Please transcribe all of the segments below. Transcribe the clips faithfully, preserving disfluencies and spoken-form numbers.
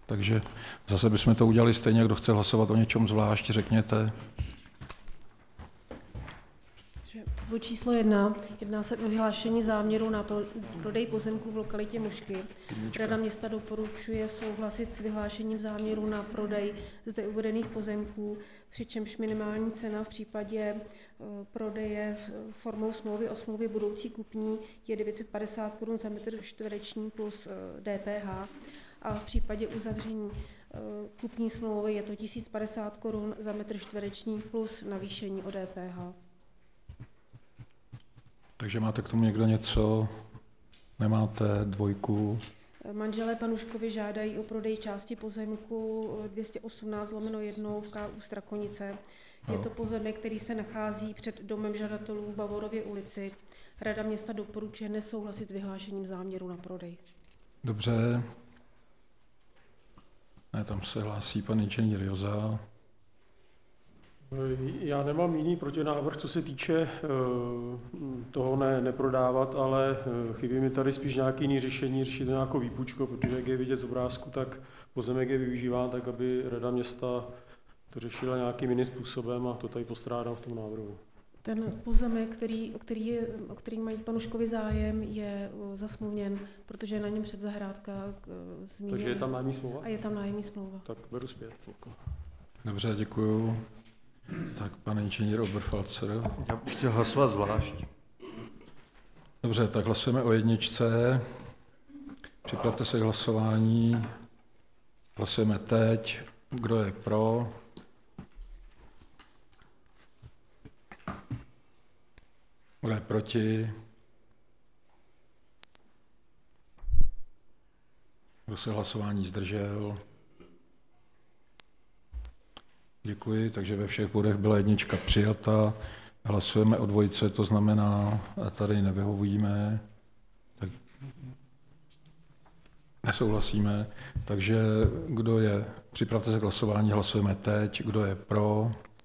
Takže zase bychom to udělali stejně, kdo chce hlasovat o něčem zvlášť, řekněte. Bod číslo jedna. Jedná se o vyhlášení záměru na prodej pozemků v lokalitě Mušky. Rada města doporučuje souhlasit s vyhlášením záměru na prodej zde uvedených pozemků, přičemž minimální cena v případě prodeje formou smlouvy o smlouvě budoucí kupní je devět set padesát korun za metr čtvereční plus D P H a v případě uzavření kupní smlouvy je to tisíc padesát korun za metr čtvereční plus navýšení o D P H. Takže máte k tomu někdo něco? Nemáte dvojku? Manželé Panuškovi žádají o prodej části pozemku dvě stě osmnáct lomeno jedna v K U Strakonice. Je to pozemek, který se nachází před domem žadatelů v Bavorově ulici. Rada města doporučuje nesouhlasit s vyhlášením záměru na prodej. Dobře. Ne, tam se hlásí pan inženýr Joza. Já nemám jiný protinávrh, co se týče toho ne, neprodávat, ale chybí mi tady spíš nějaké jiné řešení, řešit to nějakou výpůjčku, protože jak je vidět z obrázku, tak pozemek je využíván tak, aby Rada města to řešila nějakým jiným způsobem a to tady postrádám v tom návrhu. Ten pozemek, který, o, který je, o který mají Panuškovi zájem, je zasmluvněn, protože je na něm předzahrádka zmíněna. Takže je tam nájemní smlouva? A je tam nájemní smlouva. Tak beru zpět. Dobře, děkuju. Tak, pan inženýr Oberfalzer. Já bych chtěl hlasovat zvlášť. Dobře, tak hlasujeme o jedničce. Připravte se k hlasování. Hlasujeme teď. Kdo je pro? Kdo je proti? Kdo se hlasování zdržel? Děkuji, takže ve všech bodech byla jednička přijata. Hlasujeme o dvojce, to znamená, tady nevyhovíme, tak nesouhlasíme. Takže kdo je, připravte se k hlasování, hlasujeme teď. Kdo je pro?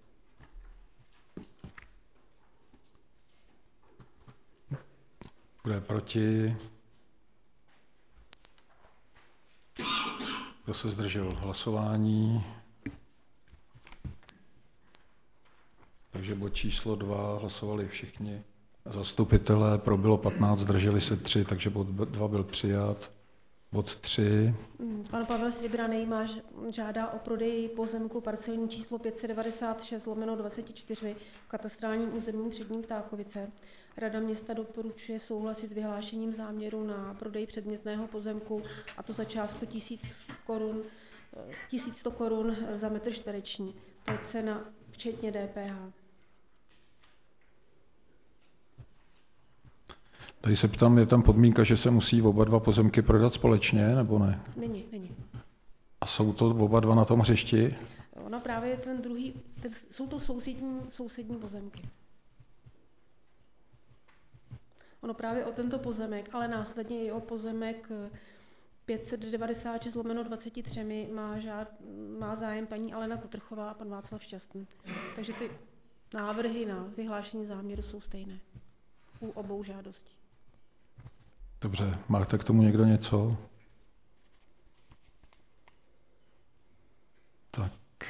Kdo je proti? Kdo se zdržel hlasování? Takže bod číslo dva hlasovali všichni zastupitelé, pro bylo patnáct, zdrželi se tři, takže bod dva byl přijat. Bod tři. Pan Pavel Stěbranej má žádá o prodej pozemku parcelní číslo pět set devadesát šest lomeno dvacet čtyři v katastrálním území Přední Ptákovice. Rada města doporučuje souhlasit s vyhlášením záměru na prodej předmětného pozemku, a to za částku tisíc korun, tisíc sto korun za metr čtvereční. To je cena včetně D P H. Tady se ptám, je tam podmínka, že se musí oba dva pozemky prodat společně, nebo ne? Není, není. A jsou to oba dva na tom hřišti? Ono právě ten druhý, ten, jsou to sousední, sousední pozemky. Ono právě o tento pozemek, ale následně i o pozemek pět set devadesát šest lomeno dvacet tři má, žád, má zájem paní Alena Kutrchová a pan Václav Šťastný. Takže ty návrhy na vyhlášení záměru jsou stejné u obou žádostí. Dobře, máte k tomu někdo něco? Tak.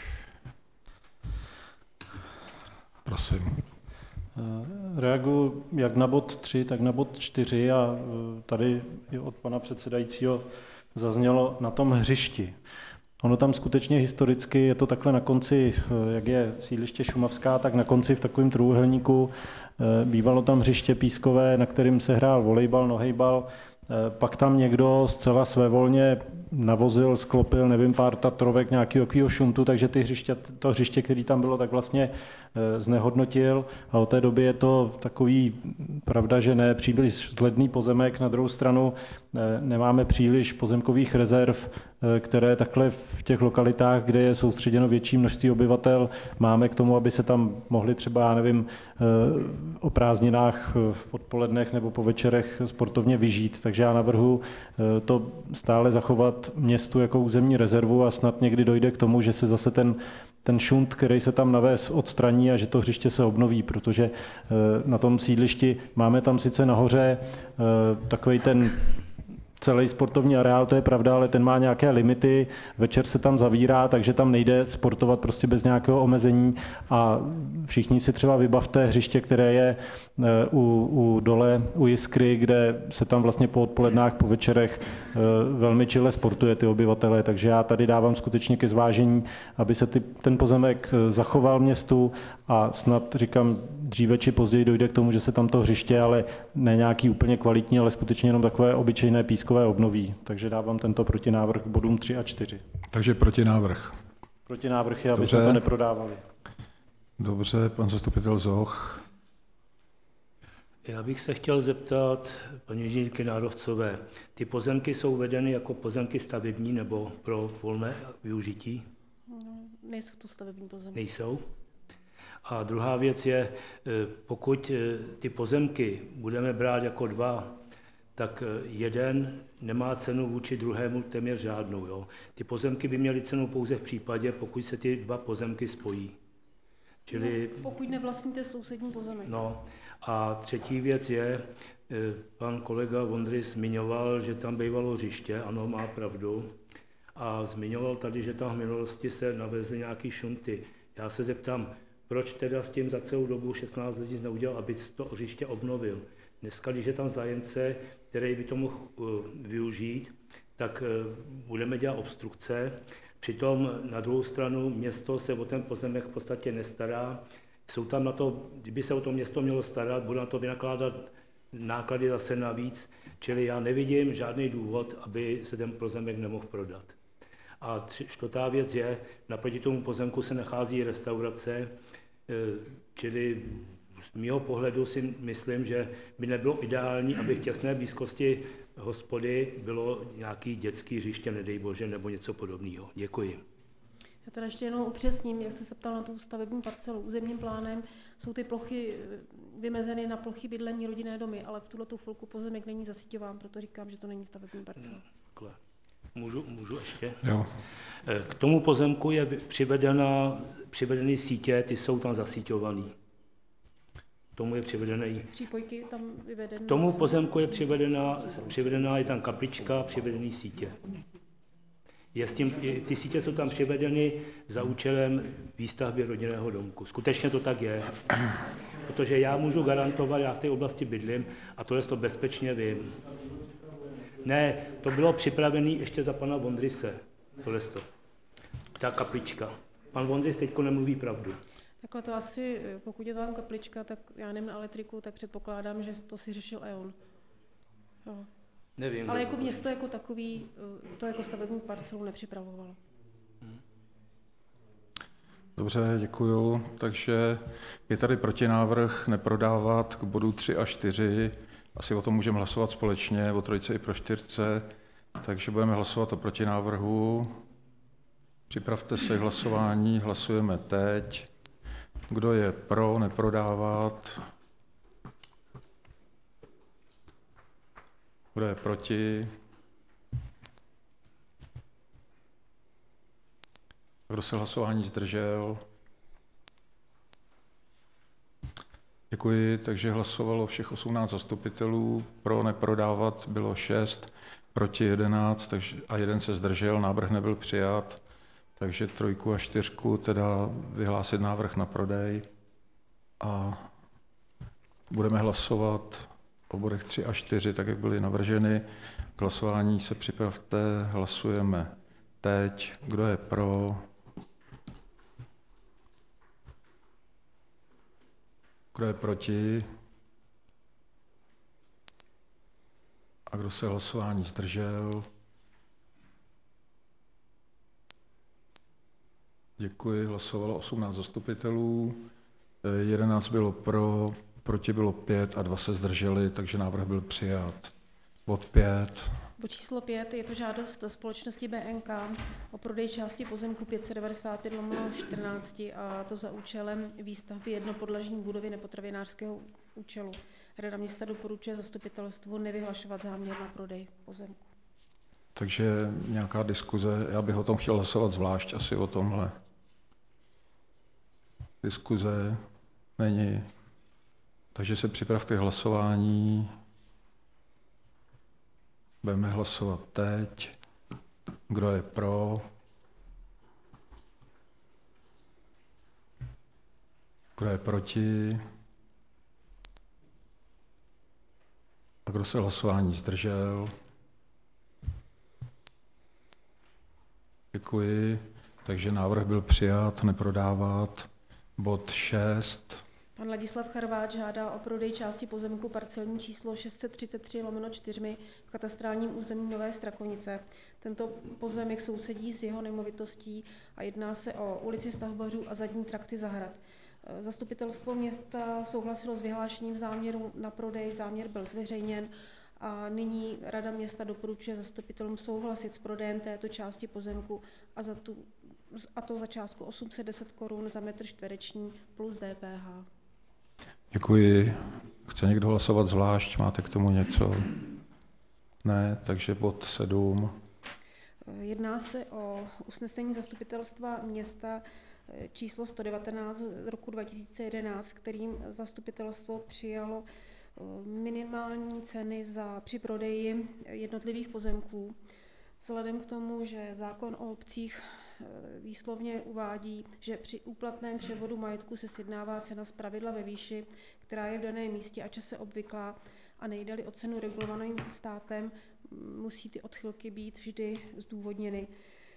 Prosím. Reaguji jak na bod tři, tak na bod čtyři a tady i od pana předsedajícího zaznělo na tom hřišti. Ono tam skutečně historicky je to takhle na konci, jak je sídliště Šumavská, tak na konci v takovém trůhelníku bývalo tam hřiště pískové, na kterým se hrál volejbal, nohejbal. Pak tam někdo zcela svévolně navozil, sklopil, nevím, pár tatrovek nějakého takového šuntu, takže ty hřiště, to hřiště, který tam bylo, tak vlastně znehodnotil. A od té doby je to takový, pravda, že ne příliš vzhledný pozemek. Na druhou stranu nemáme příliš pozemkových rezerv, které takhle v těch lokalitách, kde je soustředěno větší množství obyvatel, máme k tomu, aby se tam mohli třeba, já nevím, o prázdninách v odpolednech nebo po večerech sportovně vyžít. Takže já navrhuji to stále zachovat městu jako územní rezervu a snad někdy dojde k tomu, že se zase ten ten šunt, který se tam navez, odstraní a že to hřiště se obnoví, protože na tom sídlišti máme tam sice nahoře takovej ten celý sportovní areál, to je pravda, ale ten má nějaké limity, večer se tam zavírá, takže tam nejde sportovat prostě bez nějakého omezení a všichni si třeba vybavte hřiště, které je u, u dole u Jiskry, kde se tam vlastně po odpolednách, po večerech velmi čile sportuje ty obyvatelé, takže já tady dávám skutečně ke zvážení, aby se ty, ten pozemek zachoval městu a snad říkám dříve či později dojde k tomu, že se tam to hřiště, ale ne nějaký úplně kvalitní, ale skutečně jenom takové obyčejné pískové obnoví. Takže dávám tento protinávrh k bodům tři a čtyři. Takže protinávrh. Protinávrh je, aby jsme to neprodávali. Dobře, pan zastupitel Zoch. Já bych se chtěl zeptat paní inženýrky Nárovcové. Ty pozemky jsou vedeny jako pozemky stavební nebo pro volné využití? No, nejsou to stavební pozemky. Nejsou? A druhá věc je, pokud ty pozemky budeme brát jako dva, tak jeden nemá cenu vůči druhému téměř žádnou. Jo? Ty pozemky by měly cenu pouze v případě, pokud se ty dva pozemky spojí. Čili, no, pokud nevlastníte sousední pozemek. No, a třetí věc je, pan kolega Vondry zmiňoval, že tam bývalo hřiště, ano, má pravdu, a zmiňoval tady, že tam v minulosti se navezly nějaký šunty. Já se zeptám, proč teda s tím za celou dobu šestnáct let nic neudělal, aby to hřiště obnovil. Dneska, když je tam zájemce, který by to mohl využít, tak budeme dělat obstrukce. Přitom na druhou stranu město se o ten pozemek v podstatě nestará. Jsou tam na to, kdyby se o to město mělo starat, bude na to vynakládat náklady zase navíc, čili já nevidím žádný důvod, aby se ten pozemek nemohl prodat. A tři, čtvrtá věc je, naproti tomu pozemku se nachází restaurace, čili z mého pohledu si myslím, že by nebylo ideální, aby v těsné blízkosti hospody bylo nějaký dětský hřiště, nedej bože, nebo něco podobného. Děkuji. Já teda ještě jenom upřesním, jak jste se ptal na tu stavební parcelu. Územním plánem jsou ty plochy vymezeny na plochy bydlení rodinné domy, ale v tuto chvilku pozemek není zasíťován, proto říkám, že to není stavební parcela. Můžu, můžu ještě? Jo. K tomu pozemku je přivedena, přivedený sítě, ty jsou tam zasíťovaný. Tomu je přivedený. Přípojky tam vyvedené. Tomu pozemku je přivedená, přivedená je tam kaplička, přivedený sítě. Je s tím, ty sítě jsou tam přivedeny za účelem výstavby rodinného domku. Skutečně to tak je. Protože já můžu garantovat, já v té oblasti bydlím a tohle to bezpečně vím. Ne, to bylo připravené ještě za pana Vondrise. Tohle to. Ta kaplička. Pan Vondris teďko nemluví pravdu. Takhle to asi, pokud je tam kaplička, tak já nevím na elektriku, tak předpokládám, že to si řešil E O N. Jo. Nevím. Ale jako město jako takový to jako stavební parcelu nepřipravovalo. Dobře, děkuju. Takže je tady protinávrh neprodávat k bodu tři a čtyři. Asi o tom můžeme hlasovat společně, o trojce i pro čtyřce. Takže budeme hlasovat o protinávrhu. Připravte se k hlasování, hlasujeme teď. Kdo je pro neprodávat? Kdo je proti? Kdo se hlasování zdržel? Děkuji, takže hlasovalo všech osmnáct zastupitelů. Pro neprodávat bylo šest, proti jedenáct takže, a jeden se zdržel, návrh nebyl přijat. Takže trojku a čtyřku teda vyhlásit návrh na prodej a budeme hlasovat o bodech tři a čtyři, tak jak byly navrženy. K hlasování se připravte, hlasujeme teď. Kdo je pro? Kdo je proti? A kdo se hlasování zdržel? Děkuji, hlasovalo osmnáct zastupitelů, jedenáct bylo pro, proti bylo pět a dva se zdrželi, takže návrh byl přijat. Bod pět. Bod číslo pět je to žádost společnosti B N K o prodej části pozemku pět set devadesát pět lomeno čtrnáct a to za účelem výstavby jednopodlažní budovy nepotravinářského účelu. Rada města doporučuje zastupitelstvu nevyhlašovat záměr na prodej pozemku. Takže nějaká diskuze, já bych o tom chtěl hlasovat zvlášť, asi o tomhle. Diskuze není. Takže se připravte k hlasování. Budeme hlasovat teď. Kdo je pro? Kdo je proti? A kdo se hlasování zdržel? Děkuji. Takže návrh byl přijat, neprodávat. Bod šest. Pan Ladislav Charváč žádá o prodej části pozemku parcelní číslo šest set třicet tři lomeno čtyři v katastrálním území Nové Strakovice. Tento pozemek sousedí s jeho nemovitostí a jedná se o ulici Stavbařů a zadní trakty zahrad. Zastupitelstvo města souhlasilo s vyhlášením záměru na prodej, záměr byl zveřejněn a nyní Rada města doporučuje zastupitelům souhlasit s prodejem této části pozemku a, za tu, a to za částku osm set deset korun za metr čtvereční plus D P H. Děkuji. Chce někdo hlasovat zvlášť? Máte k tomu něco? Ne, takže bod sedm. Jedná se o usnesení zastupitelstva města číslo sto devatenáct z roku dva tisíce jedenáct, kterým zastupitelstvo přijalo minimální ceny za, při prodeji jednotlivých pozemků. Vzhledem k tomu, že zákon o obcích výslovně uvádí, že při úplatném převodu majetku se sjednává cena zpravidla ve výši, která je v daném místě a čase obvyklá, a nejde-li o cenu regulovaným státem, musí ty odchylky být vždy zdůvodněny.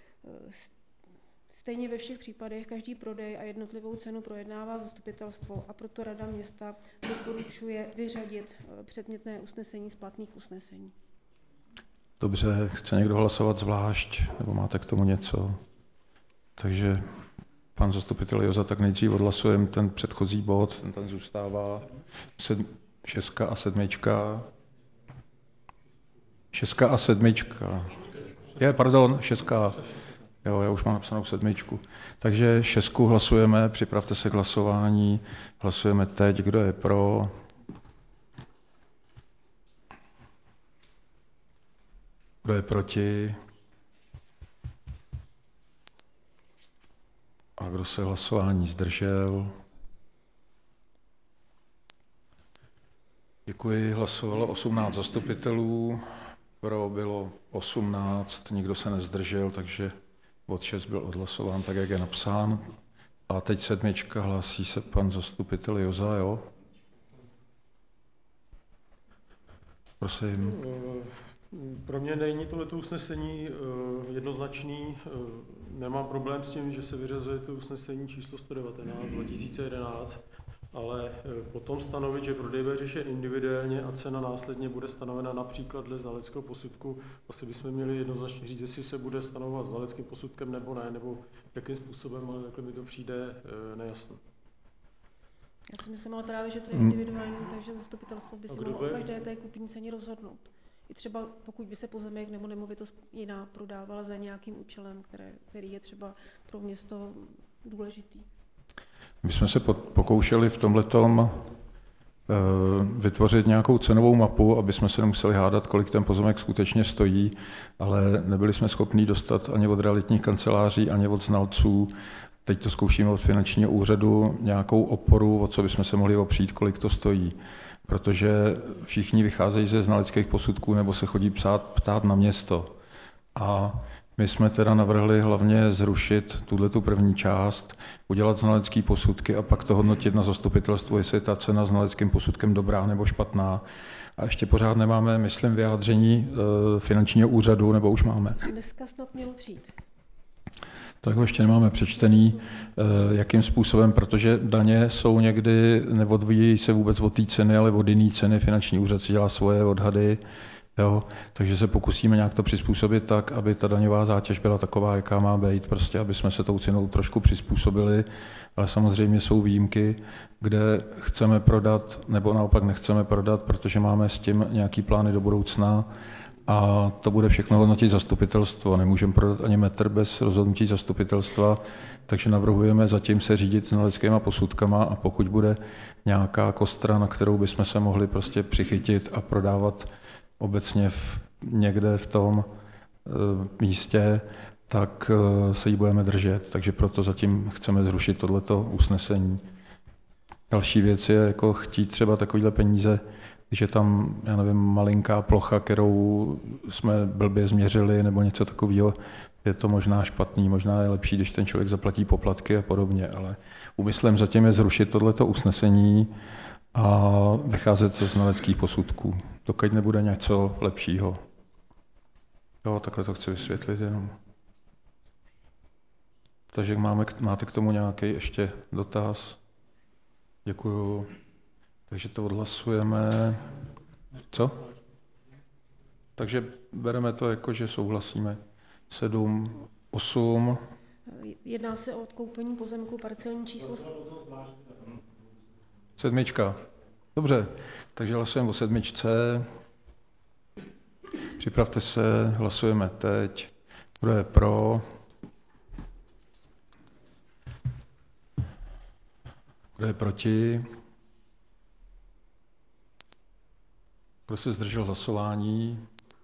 Stejně ve všech případech každý prodej a jednotlivou cenu projednává zastupitelstvo a proto Rada města doporučuje vyřadit předmětné usnesení z platných usnesení. Dobře, chce někdo hlasovat zvlášť, nebo máte k tomu něco? Takže pan zastupitel Joza, tak nejdřív odhlasujeme ten předchozí bod, ten tam zůstává. Sedm, šestka a sedmička. Šestka a sedmička. Je, pardon, šestka. Jo, já už mám napsanou sedmičku. Takže šestku hlasujeme, připravte se k hlasování. Hlasujeme teď, kdo je pro. Kdo je proti? A kdo se hlasování zdržel? Děkuji, hlasovalo osmnáct zastupitelů, pro bylo osmnáct, nikdo se nezdržel, takže bod šest byl odhlasován tak, jak je napsán. A teď sedmička, hlásí se pan zastupitel Joza, jo? Prosím. Pro mě není tohleto usnesení jednoznačný. Nemám problém s tím, že se vyřazuje to usnesení číslo sto devatenáct dva tisíce jedenáct, ale potom stanovit, že prodej bude řešen individuálně a cena následně bude stanovena například dle znaleckého posudku. Asi bychom měli jednoznačně říct, jestli se bude stanovovat znaleckým posudkem nebo ne, nebo jakým způsobem, ale takhle mi to přijde nejasné. Já si myslím ale právě, že to je individuální, takže zastupitelstvo by si mohlo o každé té kupní ceně rozhodnout. I třeba pokud by se pozemek nebo nemovitost jiná prodávala za nějakým účelem, které, který je třeba pro město důležitý. My jsme se pokoušeli v tomhletom vytvořit nějakou cenovou mapu, aby jsme se nemuseli hádat, kolik ten pozemek skutečně stojí, ale nebyli jsme schopni dostat ani od realitních kanceláří, ani od znalců. Teď to zkoušíme od finančního úřadu nějakou oporu, o co bychom se mohli opřít, kolik to stojí. Protože všichni vycházejí ze znaleckých posudků nebo se chodí psát, ptát na město. A my jsme teda navrhli hlavně zrušit tuhletu první část, udělat znalecký posudky a pak to hodnotit na zastupitelstvu, jestli je ta cena znaleckým posudkem dobrá nebo špatná. A ještě pořád nemáme, myslím, vyjádření e, finančního úřadu, nebo už máme. Dneska snad mělo přijít. Tak ho ještě nemáme přečtený, jakým způsobem, protože daně jsou někdy, neodvíjí se vůbec od té ceny, ale od jiné ceny. Finanční úřad si dělá svoje odhady, jo? Takže se pokusíme nějak to přizpůsobit tak, aby ta daňová zátěž byla taková, jaká má být, prostě aby jsme se tou cenou trošku přizpůsobili, ale samozřejmě jsou výjimky, kde chceme prodat, nebo naopak nechceme prodat, protože máme s tím nějaký plány do budoucna. A to bude všechno hodnotit zastupitelstvo. Nemůžeme prodat ani metr bez rozhodnutí zastupitelstva, takže navrhujeme zatím se řídit znaleckýma posudkama a pokud bude nějaká kostra, na kterou bychom se mohli prostě přichytit a prodávat obecně v, někde v tom e, místě, tak e, se jí budeme držet. Takže proto zatím chceme zrušit tohleto usnesení. Další věc je jako chtít třeba takovéhle peníze když je tam, já nevím, malinká plocha, kterou jsme blbě změřili nebo něco takového, je to možná špatný, možná je lepší, když ten člověk zaplatí poplatky a podobně, ale úmyslem zatím je zrušit tohleto usnesení a vycházet ze znaleckých posudků, dokud nebude něco lepšího. Jo, takhle to chci vysvětlit jenom. Takže máme, máte k tomu nějaký ještě dotaz? Děkuju. Takže to odhlasujeme. Co? Takže bereme to jako, že souhlasíme. Sedm, osm. Jedná se o odkoupení pozemku parcelní číslo... Sedmička. Dobře, takže hlasujeme o sedmičce. Připravte se, hlasujeme teď. Kdo je pro? Kdo je proti? Kdo se zdržel hlasování?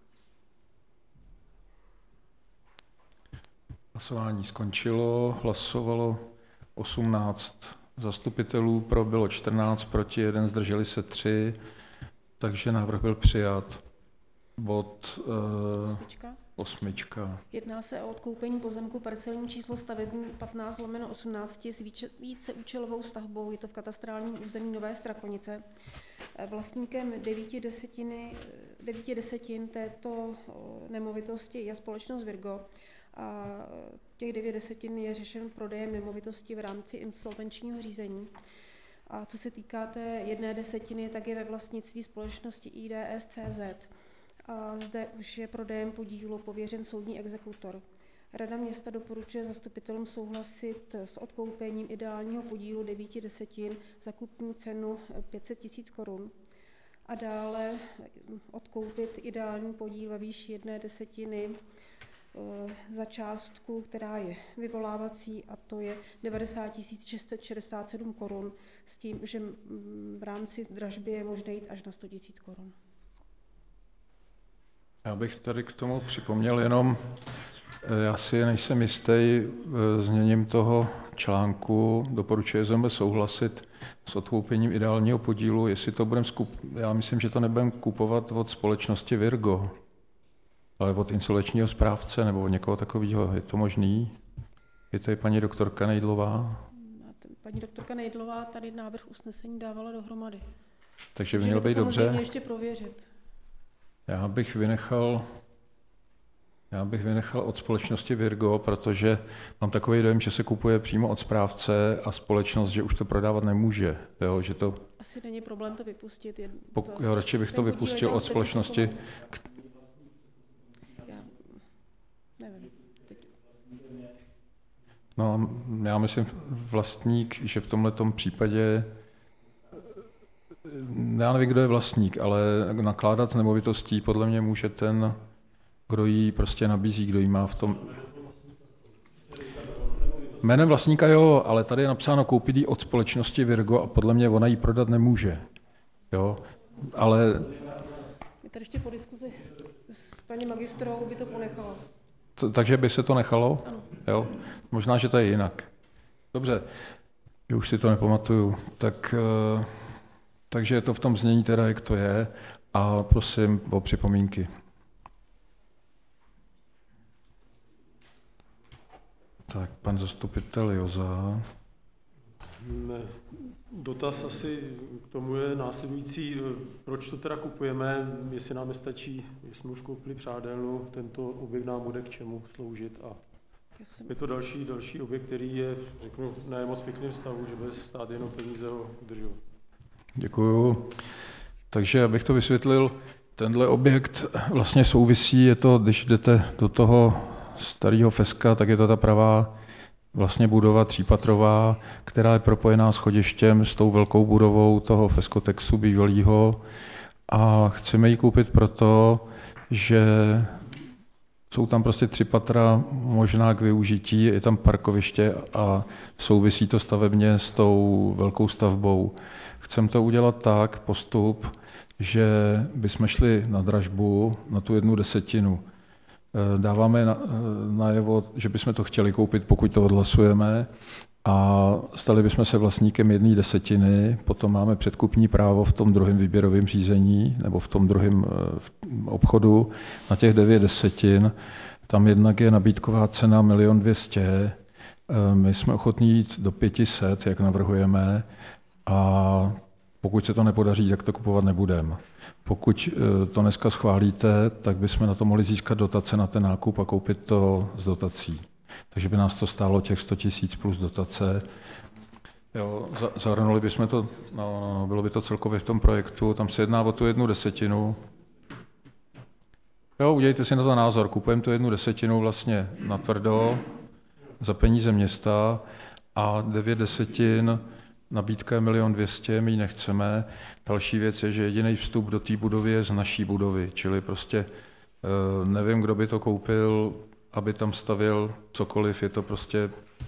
Hlasování skončilo, hlasovalo osmnáct zastupitelů, pro bylo čtrnáct, proti jeden, zdrželi se tři, takže návrh byl přijat. Bod uh, Osmička. osmička. Jedná se o odkoupení pozemku parcelní číslo stavební patnáct lomeno osmnáct s více, víceúčelovou stavbou, je to v katastrálním území Nové Strakonice. Vlastníkem devíti, desetiny, devíti desetin této nemovitosti je společnost Virgo a těch devět desetin je řešen prodejem nemovitosti v rámci insolvenčního řízení. A co se týká té jedné desetiny, tak je ve vlastnictví společnosti I D S C Z. A zde už je prodejem podílu pověřen soudní exekutor. Rada města doporučuje zastupitelům souhlasit s odkoupením ideálního podílu devíti desetin za kupní cenu pět set tisíc korun a dále odkoupit ideální podíl ve výši jedné desetiny za částku, která je vyvolávací, a to je devadesát tisíc šest set šedesát sedm korun, s tím, že v rámci dražby je možné jít až na sto tisíc korun. Já bych tady k tomu připomněl jenom, já si nejsem jistý zněním toho článku, doporučuje Z M souhlasit s odkoupením ideálního podílu, jestli to budeme skup... já myslím, že to nebudeme kupovat od společnosti Virgo, ale od insolvenčního správce nebo od někoho takového. Je to možný? Je to i paní doktorka Nejdlová? Paní doktorka Nejdlová tady návrh usnesení dávala dohromady. Takže by mělo být dobře. Samozřejmě ještě prověřit. Já bych vynechal, já bych vynechal od společnosti Virgo, protože mám takový dojem, že se kupuje přímo od správce a společnost, že už to prodávat nemůže. Jo, že to, asi není problém to vypustit. Je pok, jo, radši bych to vypustil od společnosti. K... Já nevím. Teď. No, já myslím vlastník, že v tomhletom případě já nevím, kdo je vlastník, ale nakládat s nemovitostí podle mě může ten, kdo ji prostě nabízí, kdo ji má v tom. Jménem vlastníka jo, ale tady je napsáno koupit ji od společnosti Virgo a podle mě ona ji prodat nemůže. Jo, ale... Je tady ještě po diskuzi s paní magistrou by to ponechala. To, takže by se to nechalo? Ano. Jo, možná, že to je jinak. Dobře, já už si to nepamatuju. Tak... Uh... Takže je to v tom znění teda, jak to je, a prosím o připomínky. Tak, pan zastupitel Joza. Dotaz asi k tomu je následující, proč to teda kupujeme, jestli nám nestačí, jestli jsme už koupili přádelnu, tento objekt nám bude k čemu sloužit a je to další, další objekt, který je, řeknu, ne moc pěkným stavu, že bude stát jenom peníze ho udržovat. Děkuju. Takže abych to vysvětlil, tenhle objekt vlastně souvisí, je to, když jdete do toho starého Feska, tak je to ta pravá vlastně budova třípatrová, která je propojená schodištěm s tou velkou budovou toho Feskotexu bývalýho a chceme ji koupit proto, že jsou tam prostě tři patra možná k využití, je tam parkoviště a souvisí to stavebně s tou velkou stavbou. Chceme to udělat tak, postup, že bychom šli na dražbu na tu jednu desetinu. dáváme na, najevo, že bychom to chtěli koupit, pokud to odhlasujeme, a stali bychom se vlastníkem jedné desetiny, potom máme předkupní právo v tom druhém výběrovém řízení nebo v tom druhém obchodu na těch devět desetin. Tam jednak je nabídková cena milion dvě stě, my jsme ochotní jít do pět set, jak navrhujeme, a pokud se to nepodaří, tak to kupovat nebudeme. Pokud to dneska schválíte, tak bychom na to mohli získat dotace na ten nákup a koupit to z dotací. Takže by nás to stálo těch sto tisíc plus dotace. Jo, zahrnuli bychom to, no, no, bylo by to celkově v tom projektu, tam se jedná o tu jednu desetinu. Jo, udělejte si na to názor, kupujeme tu jednu desetinu vlastně natvrdo za peníze města a devět desetin, nabídka je milion dvě stě, my ji nechceme. Další věc je, že jediný vstup do té budovy je z naší budovy, čili prostě nevím, kdo by to koupil, aby tam stavěl cokoliv, je to prostě,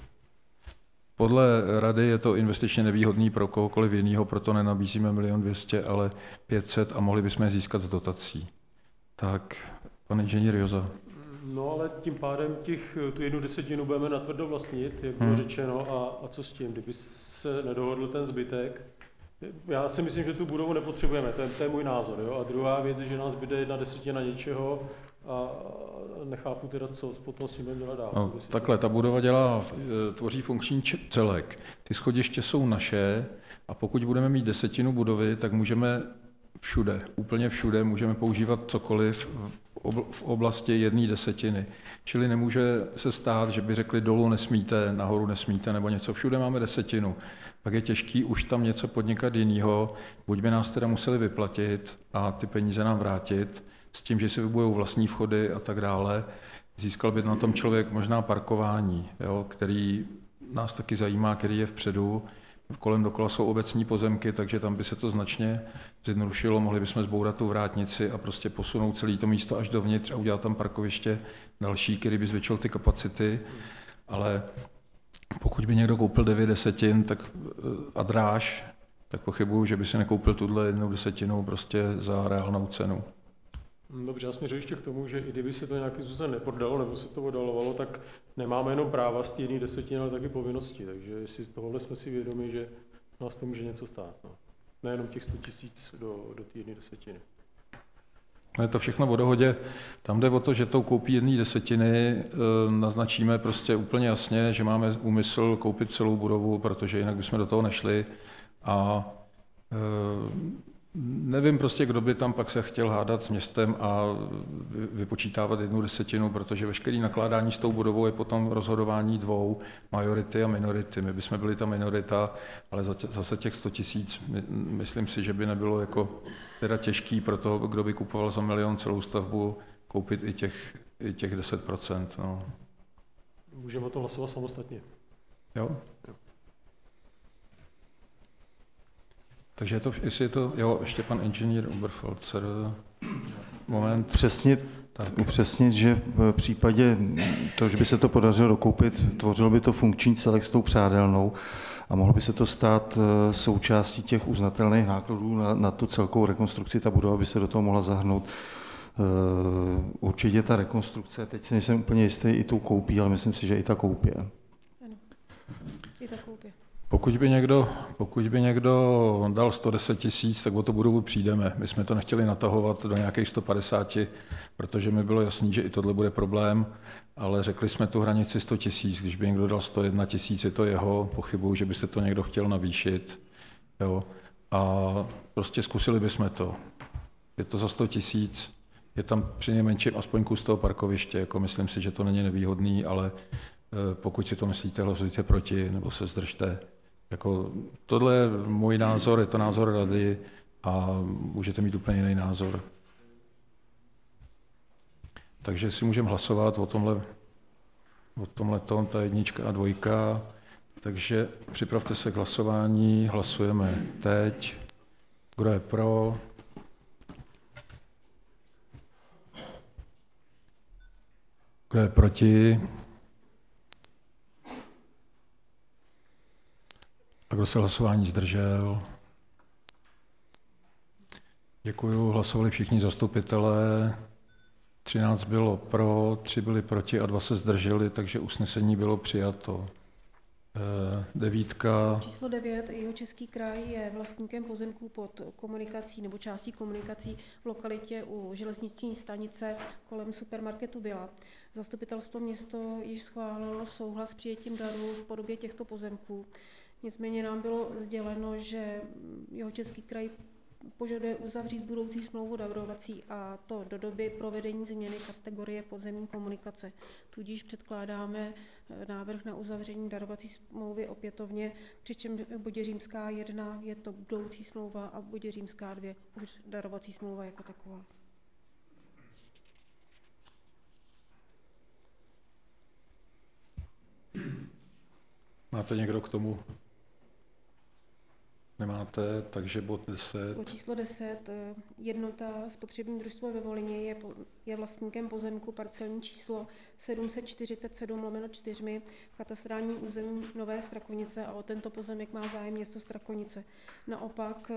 podle rady je to investičně nevýhodný pro kohokoliv jiného, proto nenabízíme milion dvě stě, ale pět set a mohli bychom je získat z dotací. Tak, pan inženýr Joza. No ale tím pádem těch, tu jednu desetinu budeme natvrdo vlastnit, jak bylo hmm. řečeno, a, a co s tím, kdyby se nedohodl ten zbytek. Já si myslím, že tu budovu nepotřebujeme, to je, to je můj názor. Jo? A druhá věc je, že nás bude jedna desetina něčeho a nechápu teda, co potom s tím měla dát. No, takhle, ta budova dělá, tvoří funkční celek. Ty schodiště jsou naše a pokud budeme mít desetinu budovy, tak můžeme všude, úplně všude, můžeme používat cokoliv v oblasti jedné desetiny. Čili nemůže se stát, že by řekli dolů nesmíte, nahoru nesmíte nebo něco. Všude máme desetinu. Pak je těžký už tam něco podnikat jinýho, buď by nás teda museli vyplatit a ty peníze nám vrátit, s tím, že si vybudou vlastní vchody a tak dále. Získal by na tom člověk možná parkování, jo, který nás taky zajímá, který je vpředu. Kolem dokola jsou obecní pozemky, takže tam by se to značně zjednodušilo. Mohli bychom zbourat tu vrátnici a prostě posunout celé to místo až dovnitř a udělat tam parkoviště další, který by zvětšil ty kapacity. Ale pokud by někdo koupil devět desetin tak a dráž, tak pochybuju, že by si nekoupil tuhle jednou desetinou prostě za reálnou cenu. Dobře, já směřuji ještě k tomu, že i kdyby se to nějakým způsobem neprodalo nebo se to odalovalo, tak nemáme jenom práva z té jedné desetiny, ale taky povinnosti. Takže jestli z tohohle jsme si vědomi, že nás to může něco stát. No. Nejenom těch sto tisíc do, do té jedné desetiny. Je to všechno o dohodě. Tam jde o to, že tou koupí jedné desetiny e, naznačíme prostě úplně jasně, že máme úmysl koupit celou budovu, protože jinak bychom do toho nešli. A e, nevím prostě, kdo by tam pak se chtěl hádat s městem a vypočítávat jednu desetinu, protože veškerý nakládání s tou budovou je potom rozhodování dvou, majority a minority. My bychom byli ta minorita, ale zase těch sto tisíc, myslím si, že by nebylo jako teda těžký pro toho, kdo by kupoval za milion celou stavbu, koupit i těch, i těch deset procent. No. Můžeme o tom hlasovat samostatně. Jo? Jo. Takže je to, jestli je to, jo, ještě pan inženýr Oberfolzer, moment. Přesnit, tak. Upřesnit, že v případě toho, že by se to podařilo dokoupit, tvořilo by to funkční celek s tou přádelnou a mohlo by se to stát součástí těch uznatelných nákladů na, na tu celkovou rekonstrukci, ta budova by se do toho mohla zahrnout. Určitě ta rekonstrukce, teď si nejsem úplně jistý i tou koupí, ale myslím si, že i ta koupě. Ano, i ta koupě. Pokud by někdo, pokud by někdo dal sto deset tisíc, tak o to budovu přijdeme. My jsme to nechtěli natahovat do nějakých sto padesát, protože mi bylo jasný, že i tohle bude problém, ale řekli jsme tu hranici sto tisíc. Když by někdo dal sto jedna tisíc, je to jeho, pochybuju, že by se to někdo chtěl navýšit. Jo. A prostě zkusili bychom to. Je to za sto tisíc, je tam přinejmenším aspoň kus toho parkoviště, jako myslím si, že to není nevýhodný, ale pokud si to myslíte, hlasujte proti, nebo se zdržte. Jako, tohle je můj názor, je to názor rady a můžete mít úplně jiný názor. Takže si můžeme hlasovat o tomhle, o tomhle tom, ta jednička a dvojka. Takže připravte se k hlasování, hlasujeme teď. Kdo je pro? Kdo je proti? A kdo se hlasování zdržel? Děkuju, hlasovali všichni zastupitelé. třináct bylo pro, tři byli proti a dva se zdrželi, takže usnesení bylo přijato. E, devítka. Číslo devět. Jihočeský kraj je vlastníkem pozemků pod komunikací nebo částí komunikací v lokalitě u železniční stanice kolem supermarketu Bila. Zastupitelstvo město již schválilo souhlas s přijetím daru v podobě těchto pozemků. Nicméně nám bylo sděleno, že Jihočeský kraj požaduje uzavřít budoucí smlouvu darovací, a to do doby provedení změny kategorie podzemní komunikace. Tudíž předkládáme návrh na uzavření darovací smlouvy opětovně, přičemž v bodě římská jedna je to budoucí smlouva a v bodě římská dvě už darovací smlouva jako taková. Máte někdo k tomu? Nemáte, takže bod deset. Bod číslo deset. Jednota spotřební družstvo ve Volině je, je vlastníkem pozemku parcelní číslo sedm set čtyřicet sedm lomeno čtyři v katastrálním území Nové Strakonice a o tento pozemek má zájem město Strakonice. Naopak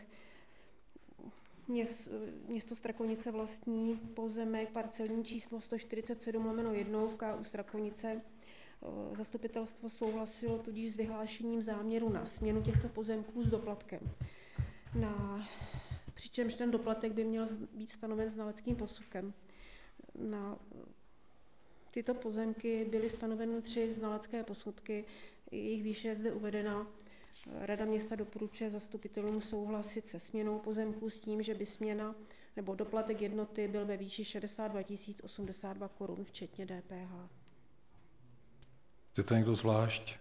město Strakonice vlastní pozemek parcelní číslo sto čtyřicet sedm lomeno jedna v K U Strakonice. Zastupitelstvo souhlasilo tudíž s vyhlášením záměru na směnu těchto pozemků s doplatkem. Na, přičemž ten doplatek by měl být stanoven znaleckým posudkem. Na tyto pozemky byly stanoveny tři znalecké posudky, jejich výše je zde uvedena. Rada města doporučuje zastupitelům souhlasit se směnou pozemků s tím, že by směna nebo doplatek jednoty byl ve výši šedesát dva tisíc osmdesát dva korun včetně D P H. Chce to někdo zvlášť?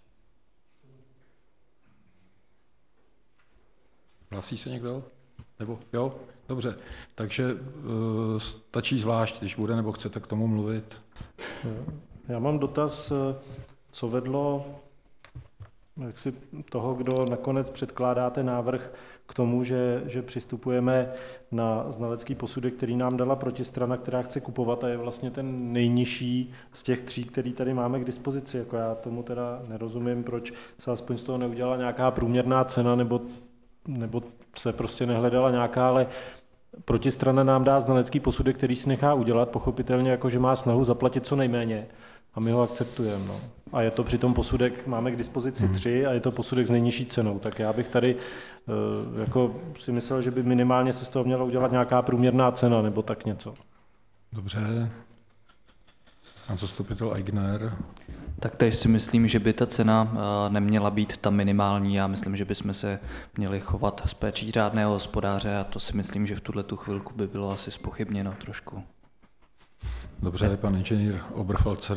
Hlásí se někdo? Nebo jo? Dobře. Takže uh, stačí zvlášť, když bude, nebo chcete k tomu mluvit? Já mám dotaz, co vedlo jaksi toho, kdo nakonec předkládáte návrh k tomu, že, že přistupujeme na znalecký posudek, který nám dala protistrana, která chce kupovat a je vlastně ten nejnižší z těch tří, který tady máme k dispozici. Jako já tomu teda nerozumím, proč se aspoň z toho neudělala nějaká průměrná cena, nebo, nebo se prostě nehledala nějaká, ale protistrana nám dá znalecký posudek, který si nechá udělat, pochopitelně jako, že má snahu zaplatit co nejméně. A my ho akceptujeme. No. A je to přitom posudek, máme k dispozici tři a je to posudek s nejnižší cenou. Tak já bych tady uh, jako si myslel, že by minimálně se z toho měla udělat nějaká průměrná cena nebo tak něco. Dobře. Pan zastupitel Aigner. Tak teď si myslím, že by ta cena uh, neměla být ta minimální. Já myslím, že bychom se měli chovat s péčí řádného hospodáře a to si myslím, že v tuhle tu chvilku by bylo asi zpochybněno trošku. Dobře, pan inženýr Oberfalzer.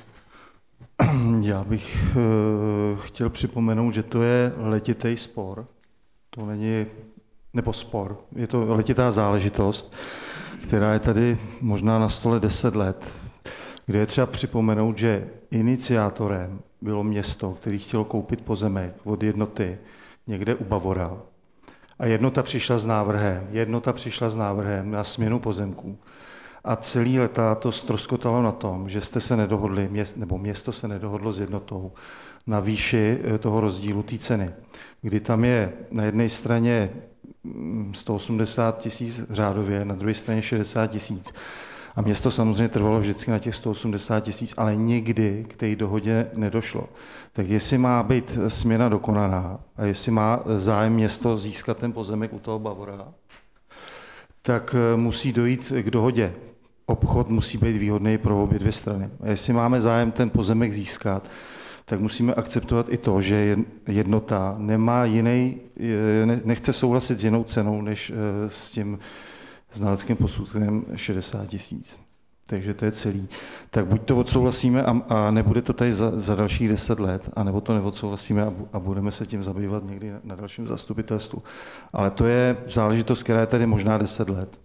Já bych uh, chtěl připomenout, že to je letitý spor. To není, nebo spor, je to letitá záležitost, která je tady možná na stole deset let, kde je třeba připomenout, že iniciátorem bylo město, který chtělo koupit pozemek od jednoty někde u Bavora. A jednota přišla s návrhem, jednota přišla s návrhem na směnu pozemků. A celý leta to ztroskotalo na tom, že jste se nedohodli, měst, nebo město se nedohodlo s jednotou na výši toho rozdílu té ceny, kdy tam je na jedné straně sto osmdesát tisíc řádově, na druhé straně šedesát tisíc. A město samozřejmě trvalo vždycky na těch sto osmdesát tisíc, ale nikdy k té dohodě nedošlo. Tak jestli má být směna dokonaná a jestli má zájem město získat ten pozemek u toho Bavora, tak musí dojít k dohodě. Obchod musí být výhodný pro obě dvě strany. A jestli máme zájem ten pozemek získat, tak musíme akceptovat i to, že jednota nemá jiný, nechce souhlasit s jinou cenou, než s tím znaleckým posudkem šedesát tisíc. Takže to je celý. Tak buď to odsouhlasíme a, a nebude to tady za, za dalších deset let, anebo to neodsouhlasíme a, a budeme se tím zabývat někdy na, na dalším zastupitelstvu. Ale to je záležitost, která je tady možná deset let.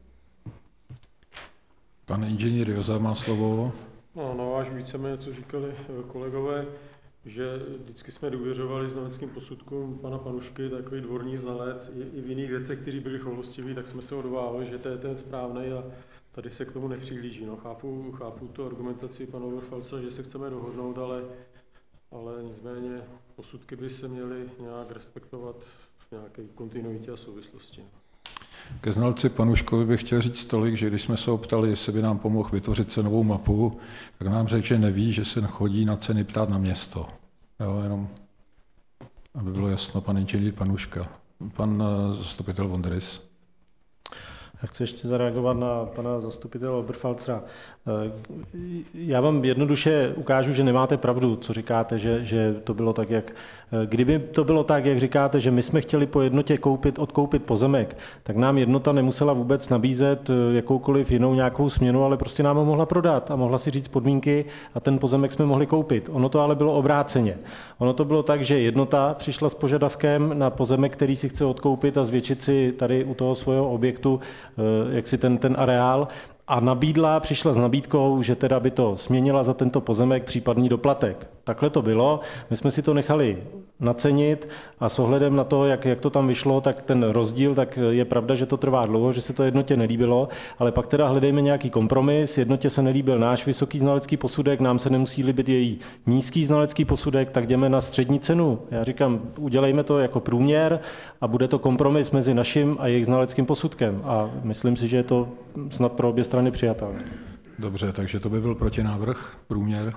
Pan inženýr Joza má slovo. No, navážu víceméně, co říkali kolegové, že vždycky jsme důvěřovali znaleckým posudkům pana Panušky, takový dvorní znalec, i, i v jiných věcech, které byly choulostivé, tak jsme se odvávali, že to je ten správný a tady se k tomu nepřihlíží. No, chápu, chápu tu argumentaci pana Oberfalzera, že se chceme dohodnout, ale, ale nicméně posudky by se měly nějak respektovat v nějaké kontinuitě a souvislosti. Ke znalci Panuškovi bych chtěl říct tolik, že když jsme se ho ptali, jestli by nám pomohl vytvořit cenovou mapu, tak nám řekl, že neví, že se chodí na ceny ptát na město. Jo, jenom aby bylo jasno, pan inženýr Panuška. Pan zastupitel Vondrys. Já chci ještě zareagovat na pana zastupitele Oberfalzera. Já vám jednoduše ukážu, že nemáte pravdu, co říkáte, že, že to bylo tak, jak... Kdyby to bylo tak, jak říkáte, že my jsme chtěli po jednotě koupit, odkoupit pozemek, tak nám jednota nemusela vůbec nabízet jakoukoliv jinou nějakou směnu, ale prostě nám ho mohla prodat a mohla si říct podmínky a ten pozemek jsme mohli koupit. Ono to ale bylo obráceně. Ono to bylo tak, že jednota přišla s požadavkem na pozemek, který si chce odkoupit a zvětšit si tady u toho svého objektu jak si ten, ten areál a nabídla, přišla s nabídkou, že teda by to směnila za tento pozemek případný doplatek. Takhle to bylo, my jsme si to nechali nacenit a s ohledem na to, jak, jak to tam vyšlo, tak ten rozdíl, tak je pravda, že to trvá dlouho, že se to jednotě nelíbilo, ale pak teda hledejme nějaký kompromis, jednotě se nelíbil náš vysoký znalecký posudek, nám se nemusí líbit její nízký znalecký posudek, tak jdeme na střední cenu. Já říkám, udělejme to jako průměr a bude to kompromis mezi naším a jejich znaleckým posudkem a myslím si, že je to snad pro obě strany přijatelné. Dobře, takže to by byl protinávrh, průměr.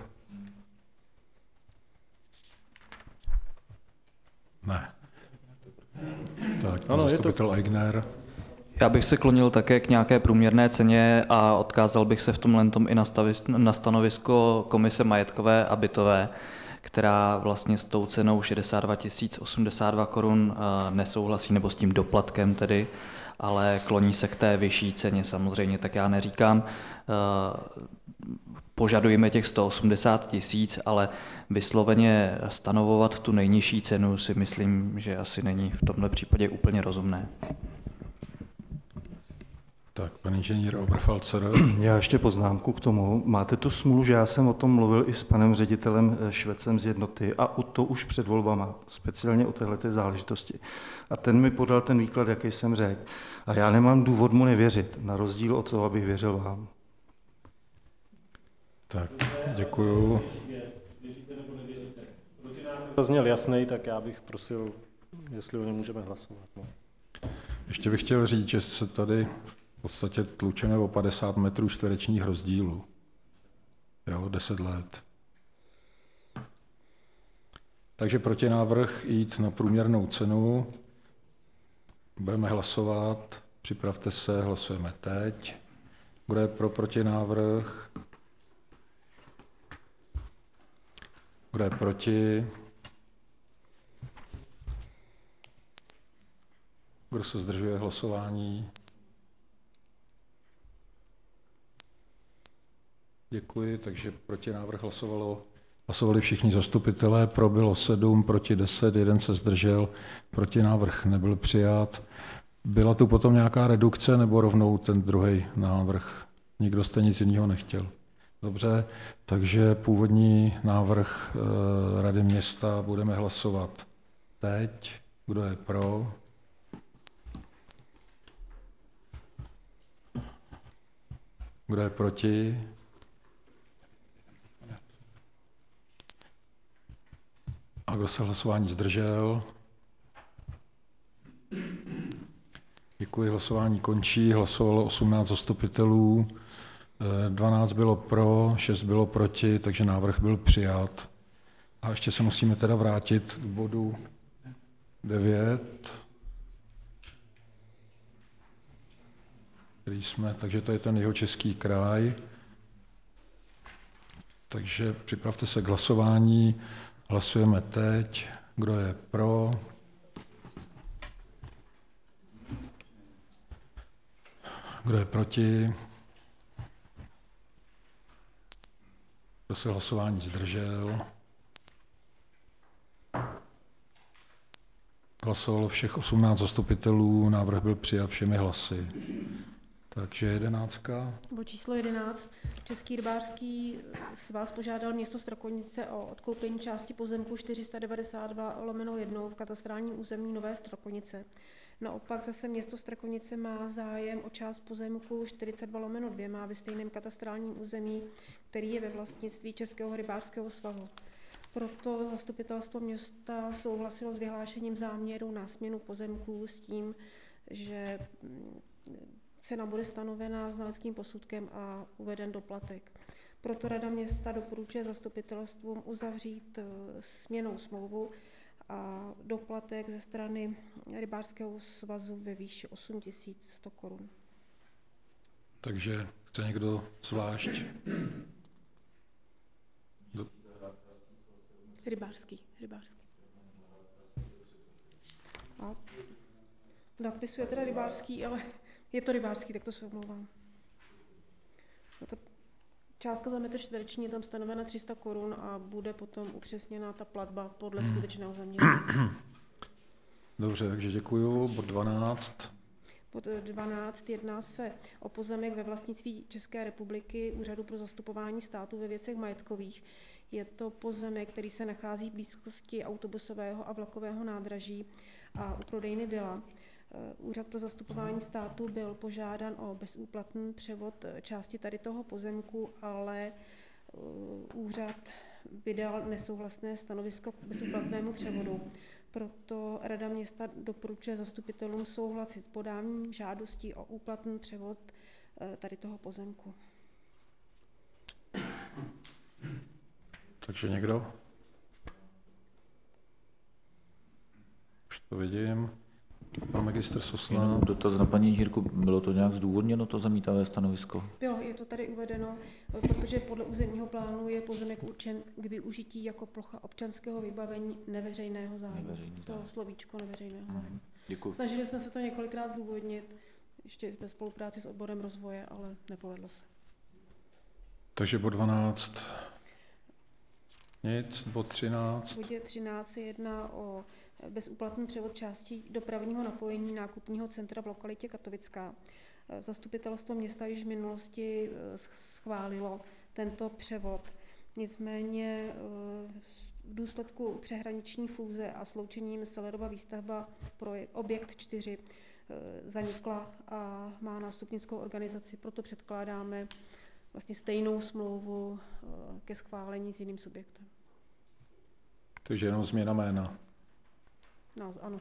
Ne. Tak, ano, zastupitel to... Eigner. Já bych se klonil také k nějaké průměrné ceně a odkázal bych se v tomhle tom i na stanovisko Komise majetkové a bytové, která vlastně s tou cenou šedesát dva tisíc osmdesát dva korun nesouhlasí, nebo s tím doplatkem tedy, ale kloní se k té vyšší ceně samozřejmě, tak já neříkám, požadujeme těch sto osmdesát tisíc, ale vysloveně stanovovat tu nejnižší cenu si myslím, že asi není v tomhle případě úplně rozumné. Tak, pan inženýr Oberfalzer. Já ještě poznámku k tomu. Máte tu smůlu, že já jsem o tom mluvil i s panem ředitelem Švecem z jednoty a u to už před volbama, speciálně o téhleté záležitosti. A ten mi podal ten výklad, jaký jsem řekl. A já nemám důvod mu nevěřit, na rozdíl od toho, abych věřil vám. Tak, děkuju. To zněl jasný, tak já bych prosil, jestli o něm můžeme hlasovat. No. Ještě bych chtěl říct, že se tady v podstatě tlučeme o padesát metrů čtverečních rozdílu. Jo, deset let. Takže protinávrh jít na průměrnou cenu. Budeme hlasovat. Připravte se, hlasujeme teď. Kdo je pro protinávrh? Kdo je proti? Kdo se zdržuje hlasování? Děkuji, takže proti návrh hlasovalo, hlasovali všichni zastupitelé, pro bylo sedm, proti deset, jeden se zdržel, proti návrh nebyl přijat. Byla tu potom nějaká redukce nebo rovnou ten druhý návrh? Nikdo jste nic jiného nechtěl. Dobře, takže původní návrh e, Rady města budeme hlasovat teď. Kdo je pro? Kdo je proti? A kdo se hlasování zdržel? Děkuji, hlasování končí. Hlasovalo osmnáct zastupitelů, dvanáct bylo pro, šest bylo proti, takže návrh byl přijat. A ještě se musíme teda vrátit k bodu devět. Který jsme, takže to je ten Jihočeský kraj. Takže připravte se k hlasování. Hlasujeme teď. Kdo je pro? Kdo je proti? Kdo se hlasování zdržel? Hlasovalo všech osmnáct zastupitelů, návrh byl přijat všemi hlasy. Takže jedenáctka. Bod číslo jedenáct. Český rybářský svaz požádal město Strakonice o odkoupení části pozemku čtyři sta devadesát dva lomeno jedna v katastrálním území Nové Strakonice. Naopak zase město Strakonice má zájem o část pozemku čtyřicet dva lomeno dva ve stejném katastrálním území, který je ve vlastnictví Českého rybářského svazu. Proto zastupitelstvo města souhlasilo s vyhlášením záměru na směnu pozemků s tím, že cena bude stanovena znaleckým posudkem a uveden doplatek. Proto Rada města doporučuje zastupitelstvům uzavřít směnnou smlouvu a doplatek ze strany rybářského svazu ve výši osm tisíc sto korun. Takže chce někdo zvlášť? Do... Rybářský, rybářský. A napisuje teda rybářský, ale je to rybářský, tak to se omlouvám. No to částka za metr čtvereční je tam stanovena tři sta korun a bude potom upřesněna ta platba podle skutečného zaměření. Dobře, takže děkuju. Bod dvanáct. Bod dvanáct jedná se o pozemek ve vlastnictví České republiky Úřadu pro zastupování státu ve věcech majetkových. Je to pozemek, který se nachází v blízkosti autobusového a vlakového nádraží a u prodejny Vila. Úřad pro zastupování státu byl požádán o bezúplatný převod části tady toho pozemku, ale úřad vydal nesouhlasné stanovisko k bezúplatnému převodu. Proto Rada města doporučuje zastupitelům souhlasit s podáním žádostí o úplatný převod tady toho pozemku. Takže někdo? Už to vidím. Pan magistr Sosna. Jenom dotaz na paní Žírku, bylo to nějak zdůvodněno, to zamítavé stanovisko? Jo, je to tady uvedeno, protože podle územního plánu je pozemek určen k využití jako plocha občanského vybavení neveřejného zájmu. Neveřejný zájem. To slovíčko neveřejného zájmu. Hmm, děkuji. Snažili jsme se to několikrát zdůvodnit, ještě ve spolupráci s odborem rozvoje, ale nepovedlo se. Takže bod dvanáct. Nic, bod třináct. V bodě třináct se jedná o bezúplatný převod částí dopravního napojení nákupního centra v lokalitě Katovická. Zastupitelstvo města již v minulosti schválilo tento převod. Nicméně v důsledku přehraniční fúze a sloučením Sellerova výstavba pro objekt čtyři zanikla a má nástupnickou organizaci. Proto předkládáme vlastně stejnou smlouvu ke schválení s jiným subjektem. Takže jenom změna jména. No, ano.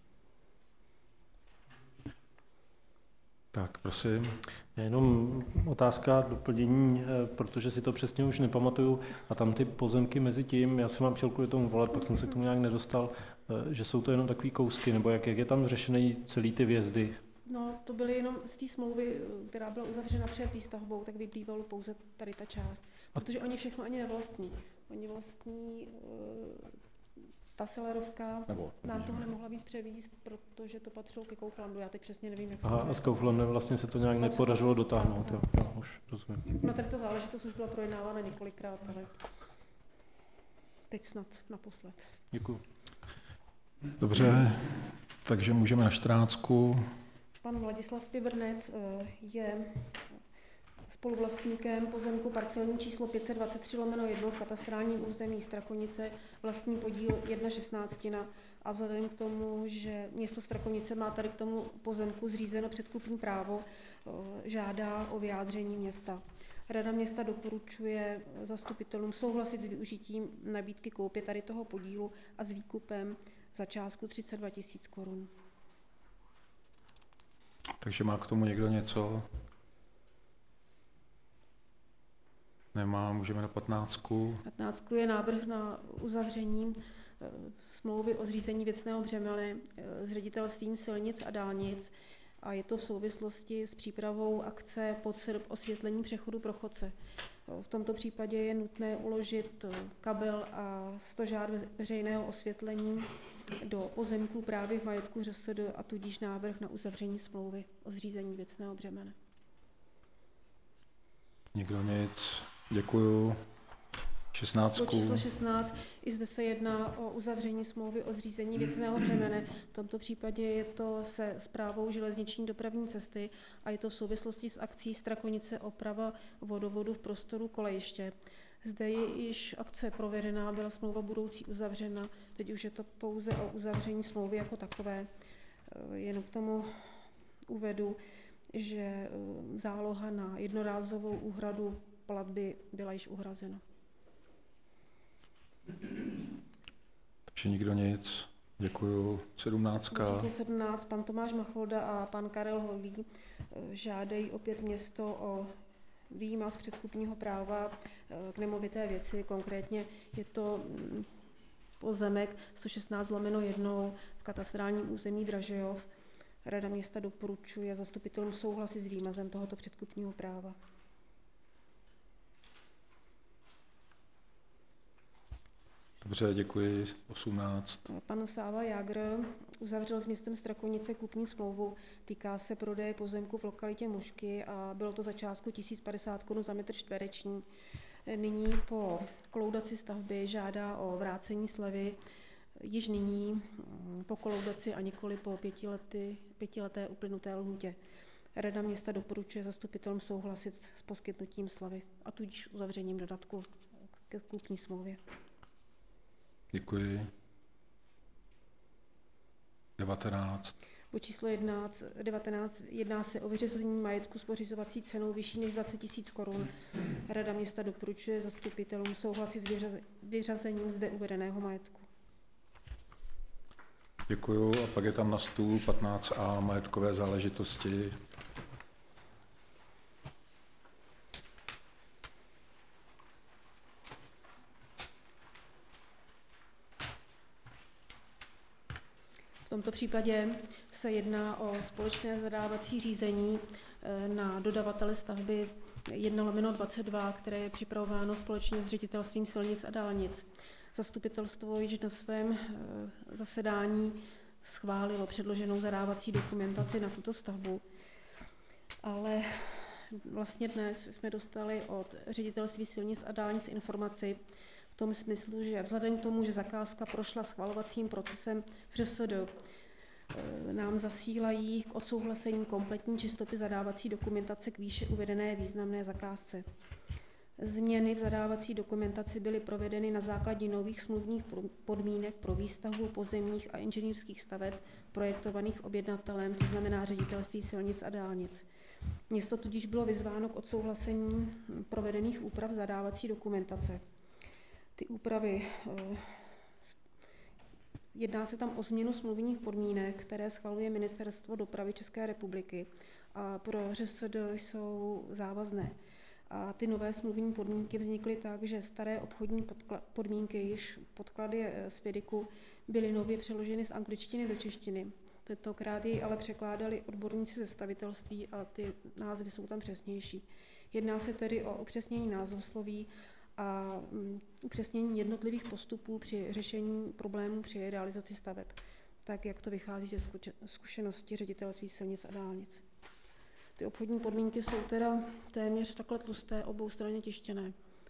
Tak, prosím. Jenom otázka doplnění, protože si to přesně už nepamatuju a tam ty pozemky mezi tím, já jsem vám chtěl kvůli tomu volat, pak jsem se k tomu nějak nedostal, že jsou to jenom takový kousky, nebo jak, jak je tam řešený celý ty vjezdy? No, to byly jenom z té smlouvy, která byla uzavřena před výstavbou, tak vyplývalo pouze tady ta část. Protože oni všechno ani nevlastní. Oni vlastní, ta Sellerovka Nebo, nám toho nemohla víc převíst, protože to patřilo ke Kauflandu. Já teď přesně nevím, jak se Aha, a s Kauflandem vlastně se to nějak nepodařilo dotáhnout. Jo, jo, už rozumím. No, tady ta záležitost už byla projednávána několikrát, ale teď snad naposled. Děkuji. Dobře, takže můžeme na čtrnáctku. Pan Vladislav Pibrnec je spoluvlastníkem pozemku parcelní číslo pět set dvacet tři lomeno jedna v katastrálním území Strakonice, vlastní podíl jedna šestnáctina a vzhledem k tomu, že město Strakonice má tady k tomu pozemku zřízeno předkupní právo, žádá o vyjádření města. Rada města doporučuje zastupitelům souhlasit s využitím nabídky koupě tady toho podílu a s výkupem za částku třicet dva tisíc korun. Takže má k tomu někdo něco? Nemá, můžeme na patnáctku. patnáctku je návrh na uzavření smlouvy o zřízení věcného břemene s ředitelstvím silnic a dálnic a je to v souvislosti s přípravou akce Podserb osvětlení přechodu pro chodce. V tomto případě je nutné uložit kabel a stožár veřejného osvětlení do pozemků právě v majetku ŘSD a tudíž návrh na uzavření smlouvy o zřízení věcného břemene. Nikdo nic. Děkuju. šestnáctku. Bod číslo šestnáct. I zde se jedná o uzavření smlouvy o zřízení věcného břemene. V tomto případě je to se správou železniční dopravní cesty a je to v souvislosti s akcí Strakonice oprava vodovodu v prostoru kolejiště. Zde je již akce provedená, byla smlouva budoucí uzavřena, teď už je to pouze o uzavření smlouvy jako takové. Jenom k tomu uvedu, že záloha na jednorázovou úhradu platby byla již uhrazena. Takže nikdo nic. Děkuju. Sedmnáctka. Číslo sedmnáct, pan Tomáš Macholda a pan Karel Holý žádají opět město o výmaz předkupního práva k nemovité věci. Konkrétně je to pozemek sto šestnáct lomeno jednou v katastrálním území Dražejov. Rada města doporučuje zastupitelům souhlasit s výmazem tohoto předkupního práva. Dobře, děkuji. osmnáct. Pan Sáva Jágr uzavřel s městem Strakonice kupní smlouvu. Týká se prodeje pozemku v lokalitě Mušky a bylo to za částku tisíc padesát korun za metr čtvereční. Nyní po kolaudaci stavby žádá o vrácení slevy již nyní po kolaudaci a nikoli po pětilety, pětileté uplynuté lhůtě. Rada města doporučuje zastupitelům souhlasit s poskytnutím slevy a tudíž uzavřením dodatku ke kupní smlouvě. Děkuji. devatenáct. Po číslo jedenáct, devatenáct jedná se o vyřazení majetku s pořizovací cenou vyšší než dvacet tisíc korun. Rada města doporučuje zastupitelům souhlasit s vyřazením zde uvedeného majetku. Děkuju. A pak je tam na stůl patnáct a majetkové záležitosti. V tomto případě se jedná o společné zadávací řízení na dodavatele stavby jedna lomeno dvacet dva, které je připravováno společně s ředitelstvím silnic a dálnic. Zastupitelstvo již na svém zasedání schválilo předloženou zadávací dokumentaci na tuto stavbu, ale vlastně dnes jsme dostali od ředitelství silnic a dálnic informaci v tom smyslu, že vzhledem k tomu, že zakázka prošla schvalovacím procesem ŘSD, nám zasílají k odsouhlasení kompletní čistoty zadávací dokumentace k výše uvedené významné zakázce. Změny v zadávací dokumentaci byly provedeny na základě nových smluvních podmínek pro výstavbu pozemních a inženýrských staveb projektovaných objednatelem, to znamená ředitelství silnic a dálnic. Město tudíž bylo vyzváno k odsouhlasení provedených úprav zadávací dokumentace. Ty úpravy, jedná se tam o změnu smluvních podmínek, které schvaluje Ministerstvo dopravy České republiky a pro ŘSD jsou závazné. A ty nové smluvní podmínky vznikly tak, že staré obchodní podmínky, již podklady z FIDIKu, byly nově přeloženy z angličtiny do češtiny. Tentokrát ji ale překládali odborníci ze stavitelství a ty názvy jsou tam přesnější. Jedná se tedy o upřesnění názvosloví a upřesnění jednotlivých postupů při řešení problémů při realizaci staveb, tak jak to vychází ze zkušenosti ředitelství silnic a dálnic. Ty obchodní podmínky jsou teda téměř takhle tlusté, oboustranně tištěné.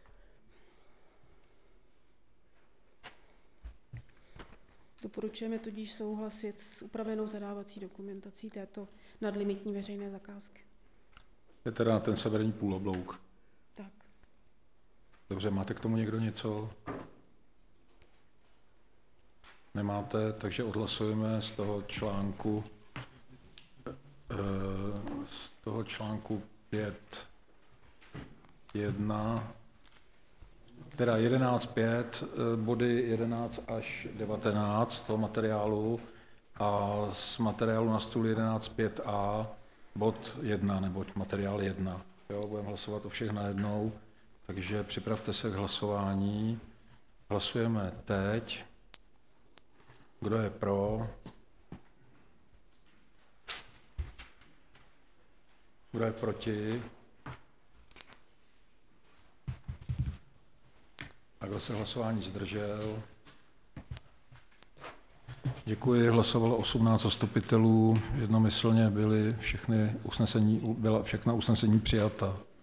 Doporučujeme tudíž souhlasit s upravenou zadávací dokumentací této nadlimitní veřejné zakázky. Je teda ten severní půloblouk. Tak. Dobře, máte k tomu někdo něco? Nemáte, takže odhlasujeme z toho článku z toho článku pět jedna, teda jedenáct pět, body jedenáct až devatenáct toho materiálu a z materiálu na stůl jedenáct pět a bod jedna, neboť materiál jedna. Jo, budeme hlasovat o všech najednou, takže připravte se k hlasování. Hlasujeme teď. Kdo je pro? Kdo je proti? A kdo se hlasování zdržel? Děkuji, hlasovalo osmnáct zastupitelů, jednomyslně byly všechny usnesení, byla všechna usnesení přijata.